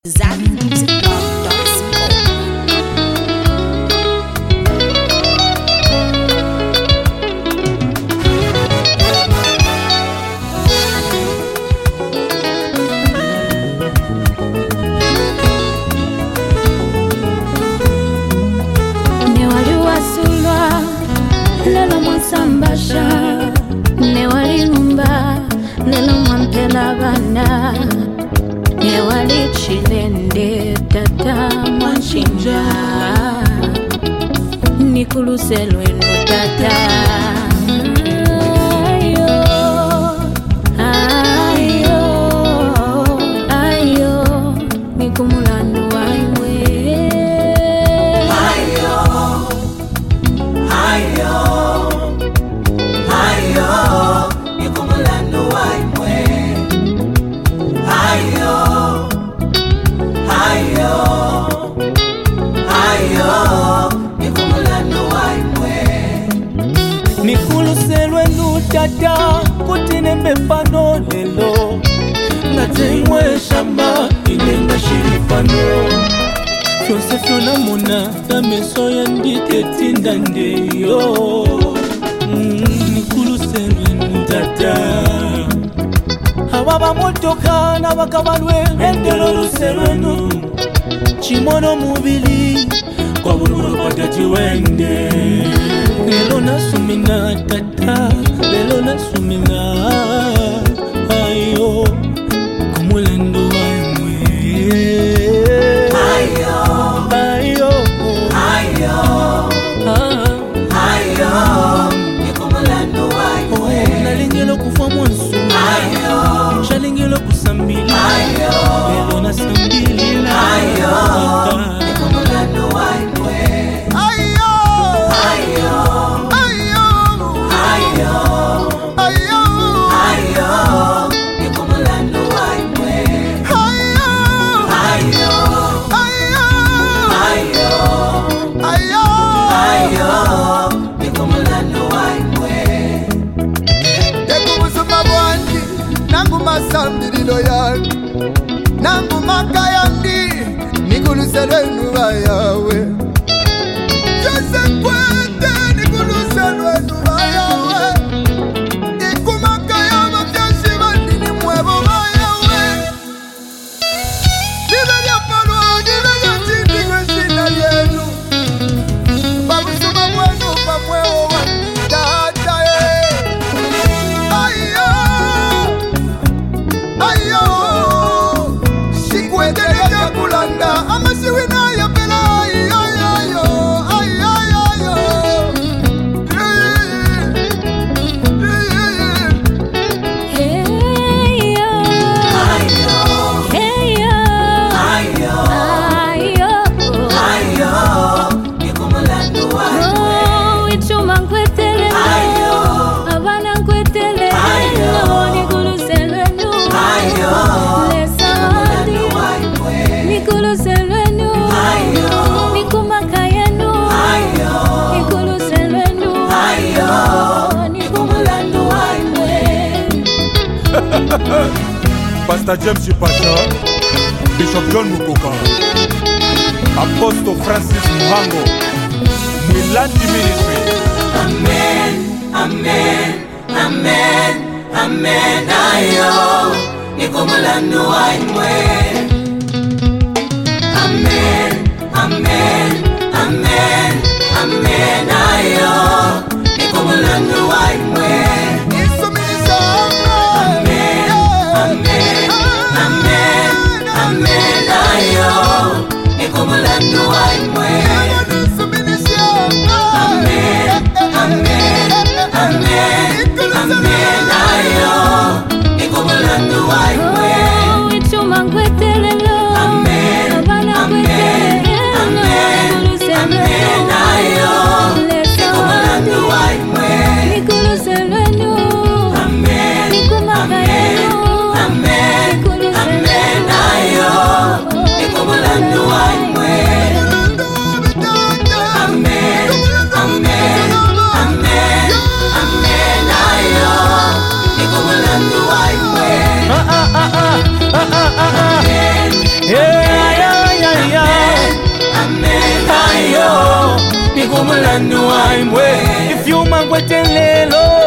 Lelo mwansambasha ne walingumba lelo mwampela bana ne walichilende tata mwanchinja nikuluse lwenu tata ayo nikumulandu waimwe Nikuluselwe nutata kutinembe pano lelo Ngateimwe shamba inenga shiripano Fyonse fyona muna tameso ya ndite tindande yo Nikuluselwe nutata Hawaba motoka na wakabalwe endelo luselwe nu Chimono mubili kwa bururo patati wende Lelo nasumina tata, lelo nasumina ayo kumulendo waimwe ayo nikumulendo waimwe nalingelo kufa mwansu shalingelo kusambili lelo nasambili nikumulendo waimwe Sambililo yangu nangu makayandi nikuluselwenu bayawe Jose kwete nikuluselwenu bayawe Ikumakayama fyashi bandini mwebo bayawe Nibelia palwa nibelia chindi kweshina lyenu Babusuma mwenu pamweo wanitata kulanda amasiwina ya bela ayo Pastor James Pasha, Bishop John Mukoka, Apostle Francis Muhango, Mwilandi Ministry. Amen, amen, amen, amen, ayo, nikumulando waimwe. Amen, amen, amen, amen, ayo, nikumulando waimwe. Nikumulando waimwe Amen, amen, amen, amen ayo Nikumulando waimwe Ichuma nkwetelelo Amen, amen, amen, amen ayo Nikumulando waimwe Nikuluselwenu Amen, amen, amen, amen ayo Nikumulando waimwe Amen, amen, amen, amen ayo Nikumulando waimwe Amen, amen mulandu waimwe ifyuma ngwete lelo